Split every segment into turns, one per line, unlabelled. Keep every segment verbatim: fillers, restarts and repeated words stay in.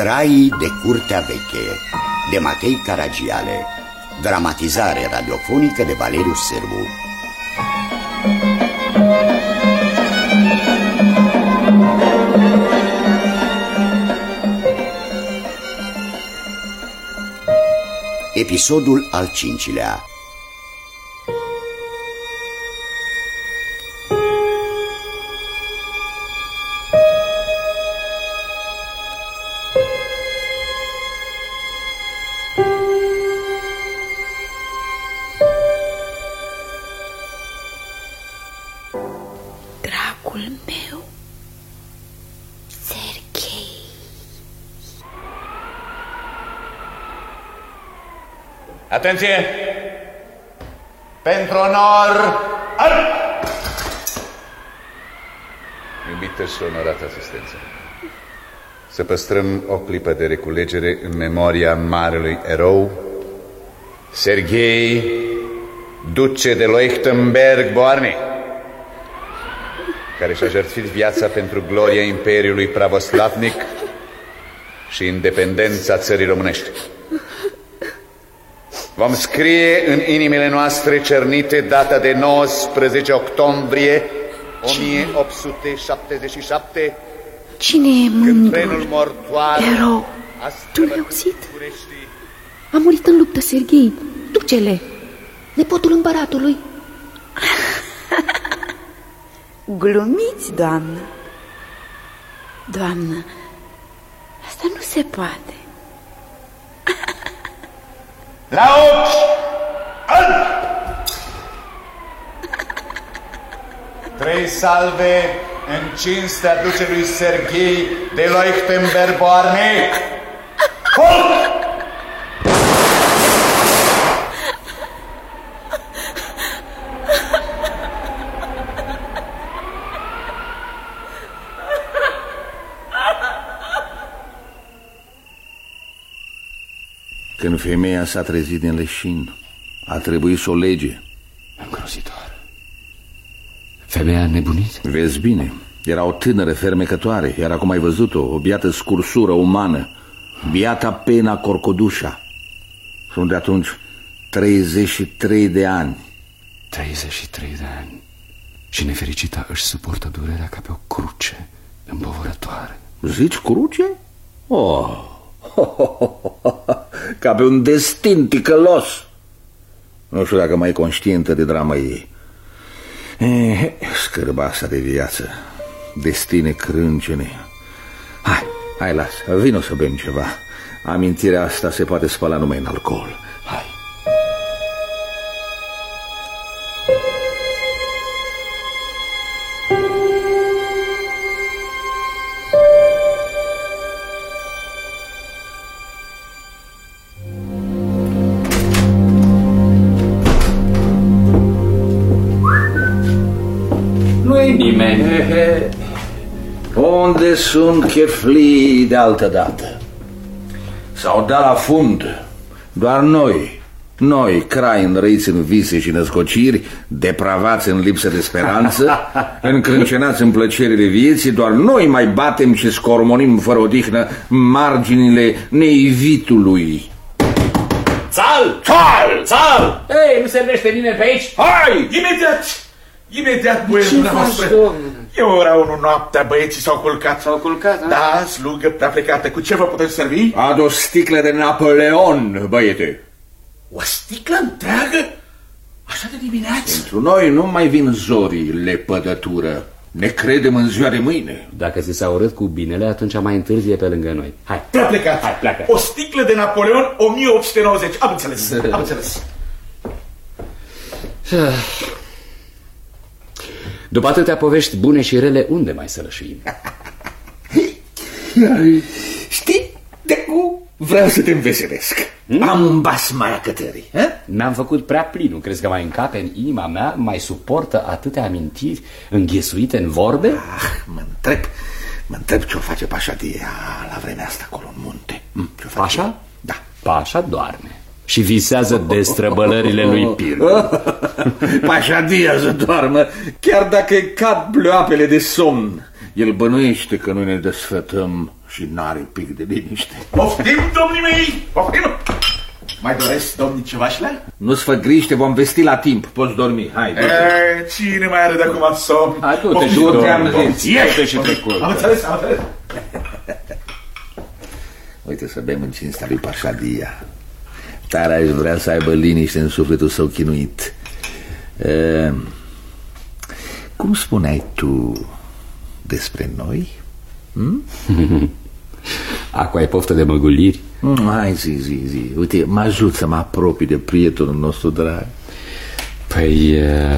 Zraii de curtea veche, de Matei Caragiale. Dramatizare radiofonică de Valeriu Sârbu. Episodul al cincilea.
Dragul meu, Serghei.
Atenție! Pentru onor! Ar! Iubită și onorată asistență, să păstrăm o clipă de reculegere în memoria marelui erou Serghei, duce de Leuchtenberg-Beauharnais, care și-a jertfit viața pentru gloria Imperiului Pravoslavnic și independența țării românești. Vom scrie în inimile noastre cernite data de nouăsprezece octombrie o mie opt sute șaptezeci și șapte.
Cine e mândrul erou? Tu l-ai auzit? A murit în luptă Serghei, ducele, nepotul împăratului.
Glumiți, doamnă.
Doamnă, asta nu se poate.
La ochi! Alb! Trei salve în cinstea ducelui Serghei de Leuchtenberg-Beauharnais. Foc!
Când femeia s-a trezit din leșin, a trebuit să o lege.
Îngrozitor. Femeia a nebunit?
Vezi bine, era o tânără fermecătoare, iar acum ai văzut-o, o biată scursură umană, biata Pena Corcodușa. Sunt de atunci treizeci și trei de ani.
treizeci și trei de ani. Și nefericita își suportă durerea ca pe o cruce împovărătoare.
Zici cruce? Oh... ca pe un destin ticălos. Nu știu dacă mai e conștientă de drama ei. E, scârba asta de viață, destine crâncene. Hai, hai, lasă, vino să bem ceva. Amintirea asta se poate spăla numai în alcool. Hai.
Nimeni.
Unde sunt cheflii de altă dată? S-au dat la fund. Doar noi, noi, crai înrăiți în vise și născociri, depravați în lipsă de speranță, încrâncenați în plăcerile vieții, doar noi mai batem și scormonim fără odihnă marginile neivitului.
Țal!
Țal!
Țal! Ei, nu servește nimeni pe aici?
Hai!
Imediat! Imediat, băieții noastre. E ora unu noaptea, băieții s-au culcat.
S-au culcat,
da, slugă prea plecată. Cu ce vă putem servi?
Adu o sticlă de Napoleon, băiete.
O sticlă întreagă? Așa de dimineață?
Pentru noi nu mai vin zorii lepădătură. Ne credem în ziua de mâine.
Dacă ți s-a urât cu binele, atunci mai întârzie pe lângă noi. Hai,
prea plecat.
Hai, pleacă.
O sticlă de Napoleon o mie opt sute nouăzeci. Am înțeles, am înțeles.
După atâtea povești bune și rele, unde mai să rășuim?
Știi, de cu vreau să te înveselesc. Hmm? Am un bas maracătării.
Mi-am făcut prea plin, nu crezi că mai încape în inima mea, mai suportă atâtea amintiri înghesuite în vorbe?
Ah, mă întreb, mă întreb ce o face Pașadia la vremea asta acolo în munte.
Pașa?
Da.
Pașa doarme și visează destrăbălările lui Pir.
Pașadia să doarmă, chiar dacă cad pleoapele de somn. El bănuiește că noi ne desfătăm Și n-are pic de liniște.
Poftim, domnii mei, poftim! Mai doresc, domnii, ceva șlea?
Nu-ți fă griji, te vom vesti la timp. Poți dormi, hai, du-te.
E, cine mai are de acum somn?
Hai, du-te, du-te, am zis. Du-te și te culcă.
Am înțeles, am înțeles.
Uite să bem în cinstea lui Pașadia. Tare aș vrea să aibă liniște în sufletul său chinuit. E, cum spuneai tu despre noi? Hm?
Acum ai poftă de măguliri?
Hai, zi, zi, zi. Uite, mă ajut să mă apropii de prietenul nostru drag.
Păi,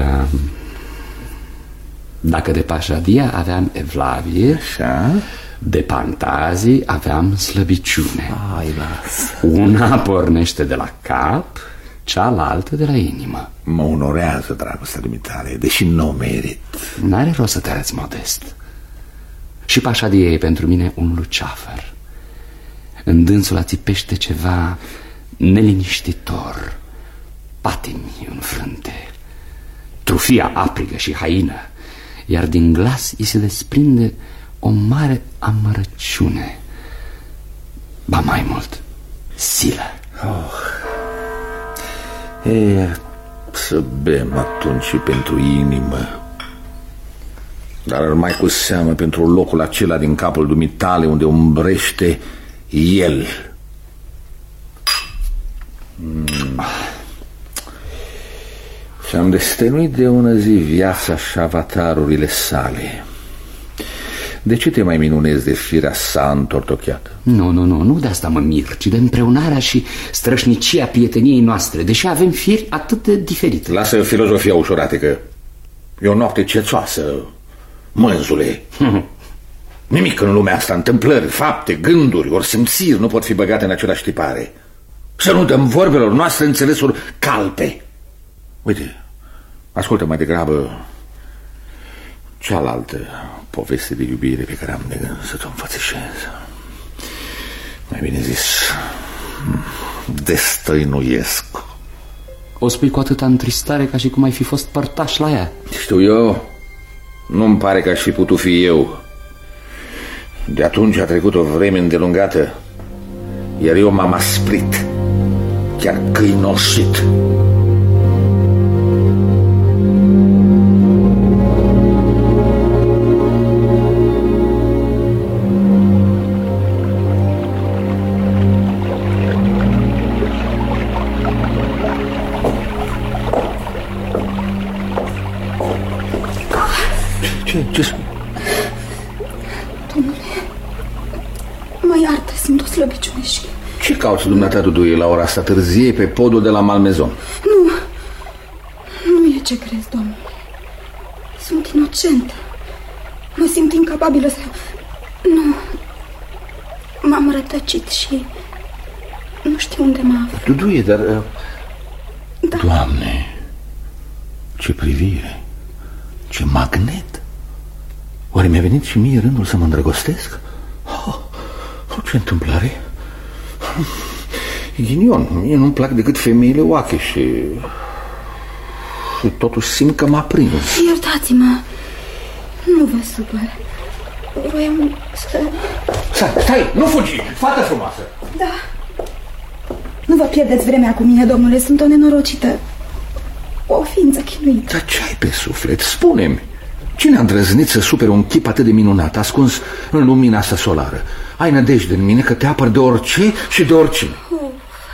dacă de Pașadia aveam evlavie,
așa,
de Pantazii aveam slăbiciune.
Ai, las.
Una pornește de la cap, cealaltă de la inimă.
Mă onorează dragostea dumitale, deși nu o merit.
N-are rost să te arăți modest. Și Pașadia e pentru mine un luceafăr. În dânsul ațipește ceva neliniștitor, patimi în frunte, trufia aprigă și haină, iar din glas îi se desprinde o mare amărăciune, ba mai mult, silă.
Oh. E, să bem atunci și pentru inimă, dar mai cu seamă pentru locul acela din capul dumitale unde umbrește el. Mm. Și-am destăinuit de ună zi viața și avatarurile sale. De ce te mai minunezi de firea sa întortocheată?
Nu, nu, nu, nu de asta mă mir, ci de împreunarea și strășnicia prieteniei noastre, deși avem firi atât de diferite.
Lasă filozofia ușuratică. E o noapte cețoasă, mânzule. Nimic în lumea asta, întâmplări, fapte, gânduri, ori simțiri nu pot fi băgate în același tipare. Să nu dăm vorbelor noastre înțelesuri calpe. Uite, ascultă mai degrabă cealaltă poveste de iubire pe care am de gând să ți-o înfățișez. Mai bine zis, destăinuiesc.
O spui cu atâta întristare ca și cum ai fi fost părtaș la ea.
Știu eu, nu-mi pare că aș fi putut fi eu. De atunci a trecut o vreme îndelungată, iar eu m-am asprit, chiar câinoșit. Ce? Ce spui?
Domnule, mă iartă, simt o slăbiciune și...
Ce cauți dumneata, Duduie, la ora asta târzie pe podul de la Malmezon?
Nu, nu e ce crezi, domnule. Sunt inocentă. Mă simt incapabilă să... Nu, m-am rătăcit și nu știu unde mă aflu.
Duduie, dar...
Da.
Doamne, ce privire, ce magnet. Oare mi-a venit și mie rândul să mă îndrăgostesc? Oh, ce întâmplare? Ghinion, mie nu-mi plac decât femeile oache și... și totuși simt că m-a prins.
Iertați-mă, nu vă supăr. Voiam să...
Stai, stai, nu fugi, fată frumoasă.
Da. Nu vă pierdeți vremea cu mine, domnule, sunt o nenorocită, o ființă chinuită.
Dar ce ai pe suflet? Spune-mi, cine a îndrăznit să supere un chip atât de minunat, ascuns în lumina asta solară? Ai nădejde în mine că te apăr de orice și de oricine.
Oh.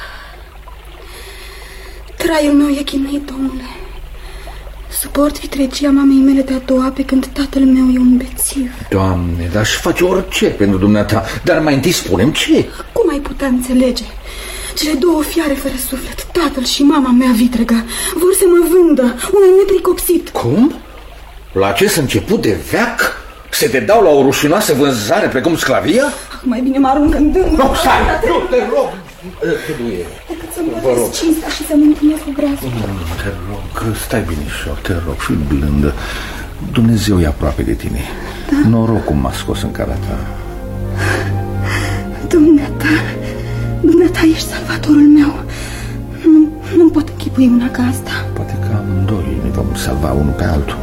Traiul meu e chinuit, domnule. Suport vitregia mamei mele de-a doua, pe când tatăl meu e un bețiv.
Doamne, dar aș face orice pentru dumneata. Dar mai întâi spune-mi ce.
Cum ai putea înțelege? Cele două fiare fără suflet, tatăl și mama mea vitregă, vor să mă vândă, unul nepricopsit.
Cum? La acest început de veac se dedau la o rușinoasă vânzare precum sclavia?
Ah, mai bine mă arunc în dâmb.
Nu, stai, nu, te rog.
Decât să-mi părăsc cinstea și să-mi împlinesc obrazul.
Te rog, stai binișor, te rog, fii blândă. Dumnezeu e aproape de tine. Da? Noroc cum m-a scos în cara ta.
Dumneata, dumneata ești salvatorul meu. Nu, nu pot închipui una ca asta.
Poate că amândoi ne vom salva unul pe altul.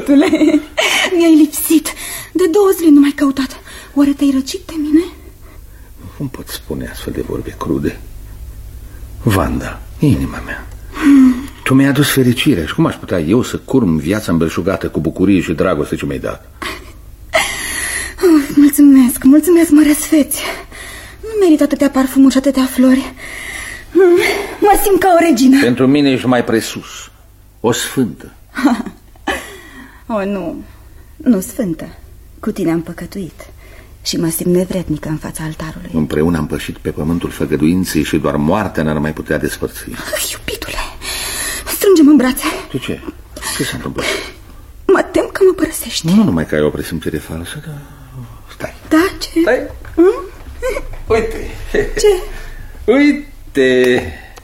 iubitule, mi-ai lipsit. De două zile nu m-ai căutat. Oare te-ai răcit de mine?
Cum pot spune astfel de vorbe crude? Vanda, inima mea, tu mi-ai adus fericire și cum aș putea eu să curm viața îmbelșugată cu bucurie și dragoste ce mi-ai dat?
Oh, mulțumesc, mulțumesc, mă răsfeți. Nu merită atâtea parfumuri și atâtea flori. Mă simt ca o regină.
Pentru mine ești mai presus, o sfântă.
Oh, nu, nu sfântă. Cu tine am păcătuit și mă simt nevrednică în fața altarului.
Împreună am pășit pe pământul făgăduinței și doar moartea n-ar mai putea despărți.
Iubitule, strângem în brațe.
De ce? Ce s-a întâmplat?
Mă tem că mă părăsești.
Nu numai că ai o presimțire falsă, dar... Stai.
Da, ce?
Stai.
Hmm?
Uite.
Ce?
Uite.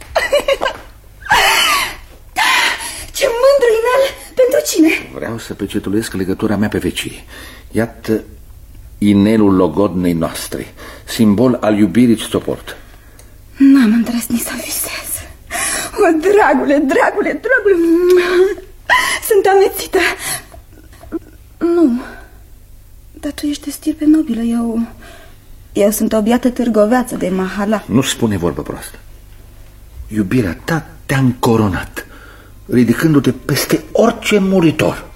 Ce mândru inel! Pentru cine?
Vreau să pecetuluiesc legătura mea pe vecie. Iată inelul logodnei noastre, simbol al iubirii ce-ți o port.
N-am îndrăznit să visez. O, dragule, dragule, dragule, sunt amețită. Nu, dar tu ești de stirpe nobilă. Eu, eu sunt o biată târgoveață de mahala.
Nu spune vorbă proastă. Iubirea ta te-a încoronat, ridicându-te peste orice muritor.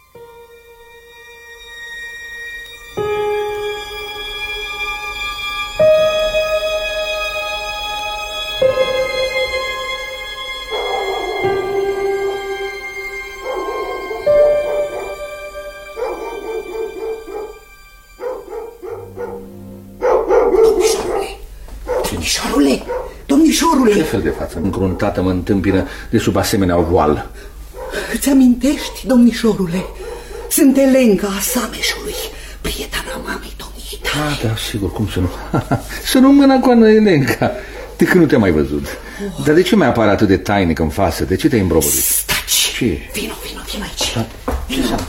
Domnișorule, domnișorule!
Ce fel de față încruntată mă întâmpină de sub asemenea voală?
Îți amintești, domnișorule? Sunt Elenca a Sameșului, prietena mamei domniei tale.
Ah, da, sigur, cum să nu? Să nu mâna cu Ana Elenca. De când nu te-am mai văzut? Oh. Dar de ce mi-a apare atât de tainic în față? De ce te-ai îmbrobărit?
Staci!
Ce?
Vino, vino, vino aici.
Da. Ce s-a?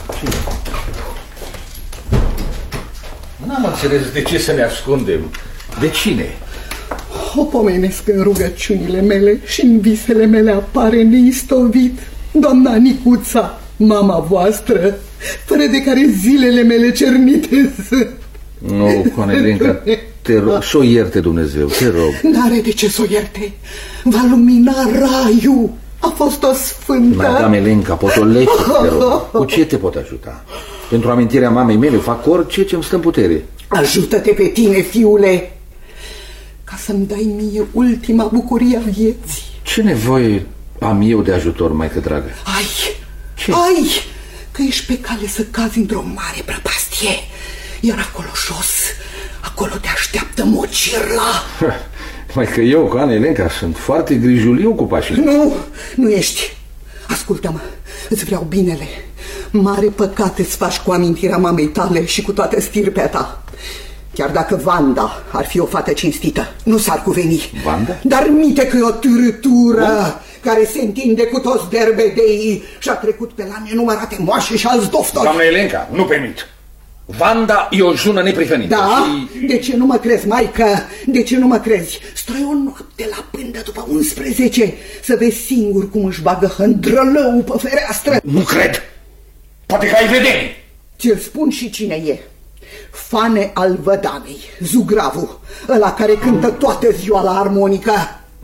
N-am înțeles de ce să ne ascundem. De cine?
O pomenesc în rugăciunile mele și în visele mele apare neistovit doamna Nicuța, mama voastră, fără de care zilele mele cernite sunt.
Nu, Conelinca, te rog, să o ierte Dumnezeu, te rog.
N-are de ce să o ierte. Va lumina raiul. A fost o sfântă.
Madame Elenca, potolește, te rog. Cu ce te pot ajuta? Pentru amintirea mamei mele fac orice ce-mi stă în putere.
Ajută-te pe tine, fiule, ca să-mi dai mie ultima bucurie a vieții.
Ce nevoie am eu de ajutor, maică dragă?
Ai,
ce?
ai, că ești pe cale să cazi într-o mare prăpastie. Iar acolo jos, acolo te așteaptă mocirla.
Maică eu, cu Ana Elenca, sunt foarte grijuliu cu pașii.
Nu, nu ești. Ascultă-mă, îți vreau binele. Mare păcat îți faci cu amintirea mamei tale și cu toată stirpea ta. Chiar dacă Vanda ar fi o fată cinstită, nu s-ar cuveni.
Vanda?
Dar mite că e o târâtură Vanda? Care se întinde cu toți derbedeii și a trecut pe la nenumărate moașe și alți doftori.
Doamne Elenca, nu permit. Vanda e o jună neprihănită.
Da?
Și...
De ce nu mă crezi, maică? De ce nu mă crezi? Stai o noapte la pândă după unsprezece să vezi singur cum își bagă hândrălău pe fereastră.
Nu cred. Poate că ai vedere.
Ți-l spun și cine e. Fane al Vădanei, Zugravu, ăla care cântă toată ziua la armonică.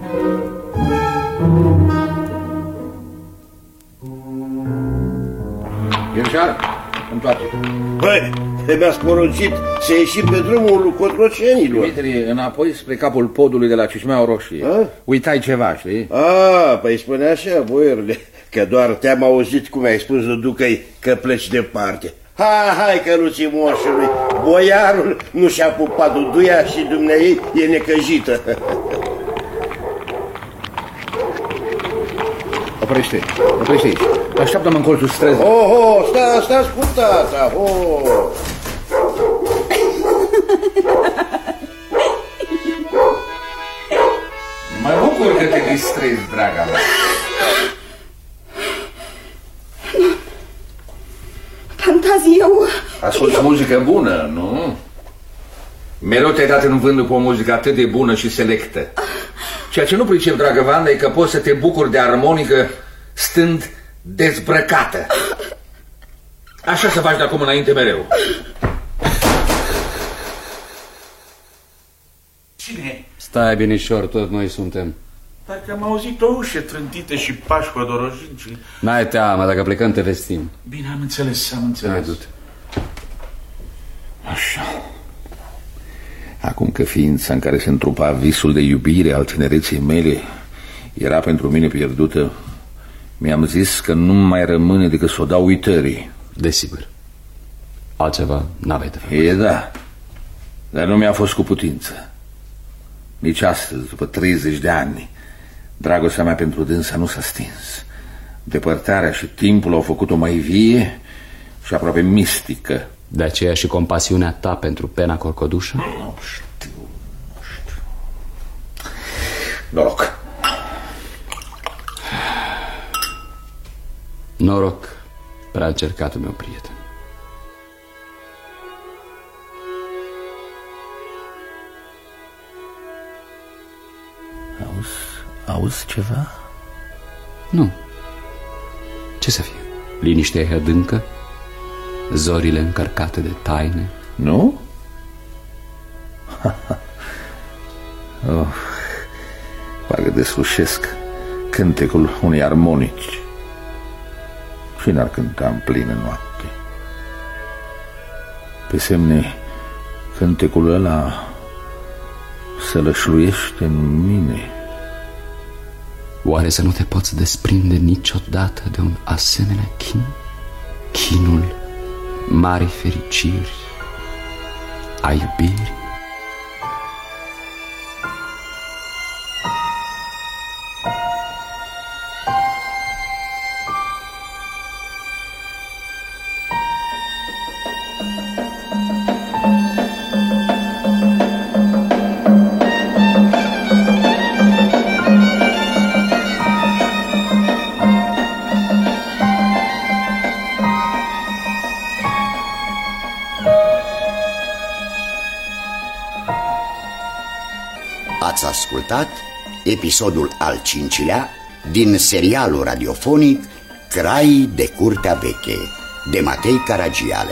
Ierșar, întoarce.
Băi, mi-ați poruncit să ieșim pe drumul cotrocenilor.
Dimitrie, înapoi spre capul podului de la Cișmeaua Roșie. A? Uitai ceva, știi?
A, păi spune așa, boierule, că doar te-am auzit cum ai spus, Duducăi, că pleci departe. Hai, hai, căruții moșului, boiarul nu și-a pupat duduia și dumneai e necăjită.
Oprește, oprește aici. Așteaptă-mă în colțul străzii.
Oh, oh, sta, stați cu tata, oh.
Mă bucur că te distrezi, draga mea.
Fantazii, eu...
Asculți muzică bună, nu? Mereu te-ai dat în vânt după o muzică atât de bună și selectă. Ceea ce nu pricep, dragă Vanda, e că poți să te bucuri de armonică stând dezbrăcată. Așa să faci de acum înainte mereu.
Cine?
Stai binișor, tot noi suntem.
Parcă am auzit o ușă trântită și pași hodorojici.
N-ai teamă, dacă plecăm te vestim.
Bine, am înțeles, am înțeles.
Așa. Acum că ființa în care se întrupa visul de iubire al tinereții mele era pentru mine pierdută, mi-am zis că nu mai rămâne decât să o dau uitării.
Desigur. Altceva n-aveai de făcut.
E, da. Dar nu mi-a fost cu putință. Nici astăzi, după treizeci de ani, dragostea mea pentru dânsa nu s-a stins. Depărtarea și timpul au făcut-o mai vie și aproape mistică.
De aceea și compasiunea ta pentru pena corcodușă?
Nu știu, nu știu. Noroc.
Noroc, prea încercatul meu prieten.
Auzi, auzi ceva?
Nu. Ce să fie? Liniștea e adâncă? Zorile încărcate de taine?
Nu? Oh, parcă deslușesc cântecul unei armonici. Cine ar cânta în plină noapte? Pe semne, cântecul ăla se lășluiește în mine.
Oare să nu te poți desprinde niciodată de un asemenea chin? Chinul marii fericiri a iubirii?
Ați ascultat episodul al cincilea din serialul radiofonic Crai de Curtea Veche, de Matei Caragiale.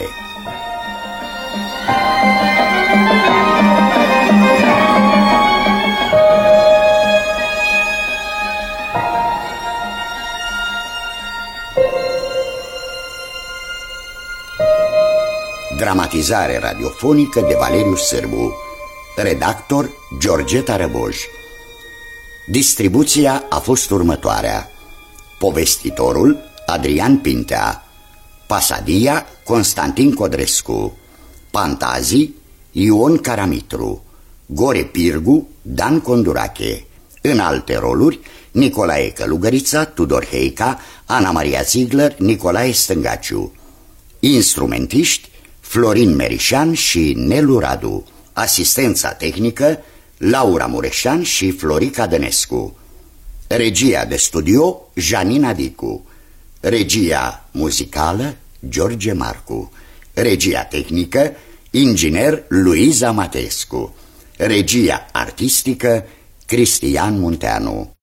Dramatizare radiofonică de Valeriu Sârbu. Redactor Georgeta Răboj. Distribuția a fost următoarea: povestitorul Adrian Pintea, Pasadia Constantin Codrescu, Pantazii Ion Caramitru, Gore Pirgu Dan Condurache. În alte roluri Nicolae Călugărița, Tudor Heica, Ana Maria Ziegler, Nicolae Stângaciu. Instrumentiști Florin Merișan și Nelu Radu. Asistența tehnică Laura Mureșan și Florica Dănescu. Regia de studio Janina Dicu. Regia muzicală George Marcu. Regia tehnică inginer Luiza Matescu. Regia artistică Cristian Munteanu.